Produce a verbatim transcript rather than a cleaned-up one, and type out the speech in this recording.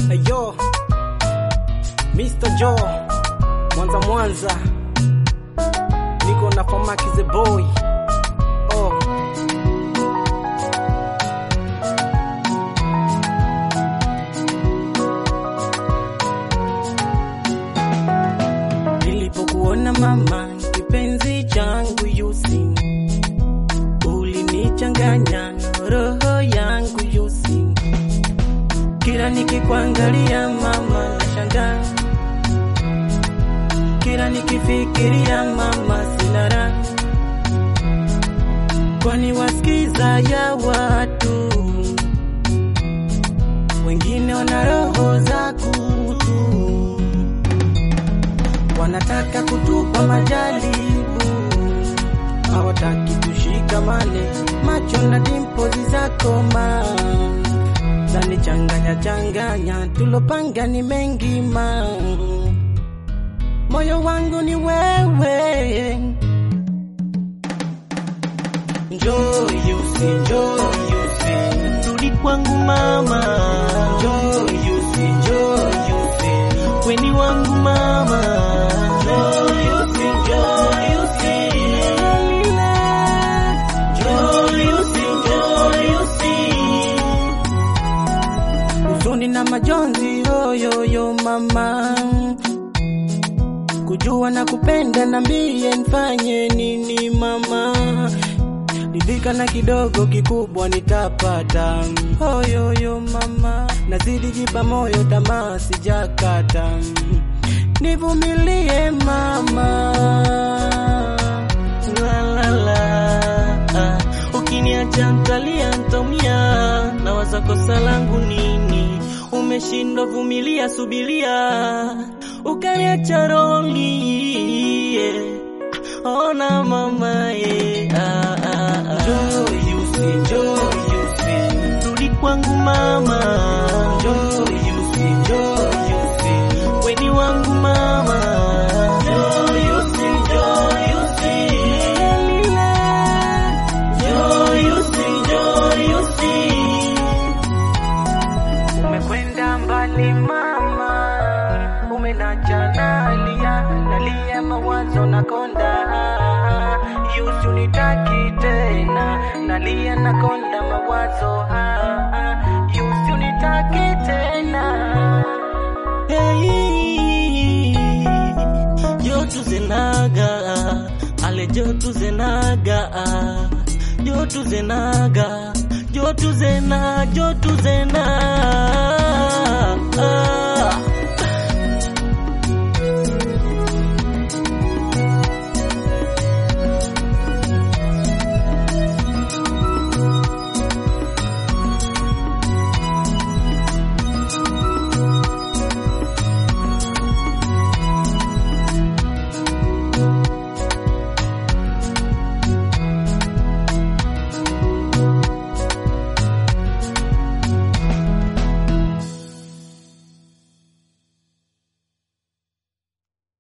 Ayo Mister Joe Mwanza Mwanza, niko na Famaki the boy. Oh nilipokuona mama kipenzi changu yusi, ulinichanganya roho yangu yusi, kila nikikuangalia mama nashangaa, kila nikifikiria mama sinara, kwani wasikiza ya watu wengine wana roho za kutu, wanataka kutupa majaribu, hawataki tushikamane, macho na dimpozi zako ma zani changanya changanya, tulopanga ni mengi ma, moyo wangu ni wewe. Njoo yusi, njoo yusi, rudi kwangu mama. njoo yusi, njoo yusi, Weni wangu mama. njoo yusi, njoo yusi, njoo yusi, njoo yusi, huzuni na majonzi yo yo mama, kujua na kupenda na mie nifanye nini mama, nidhika na kidogo kikubwa nitapata. Oh yo yo mama, nazidi jipa moyo tamaa sijakata, nivumilie mama. La la la, ukiniacha ntalia ntaumia, na waza kosa langu nini, umeshindwa vumilia subiria, ukaniacha roli, yeah. Ona mama, yeah. ah, ah, ah. Njoo yusi, njoo yusi, Rudi kwangu mama. njoo yusi, njoo yusi, Weni wangu mama. njoo yusi, njoo yusi, njoo yusi, njoo yusi. Umekwenda mbali mama, umenacha nalia, nalia mawazo nakonda, yusi unitaki tena, nalia nakonda mawazo, yusi unitaki tena. Hey, jotu zenaga, ale jotu zenaga, jotu zenaga, jotu zena, jotu zena.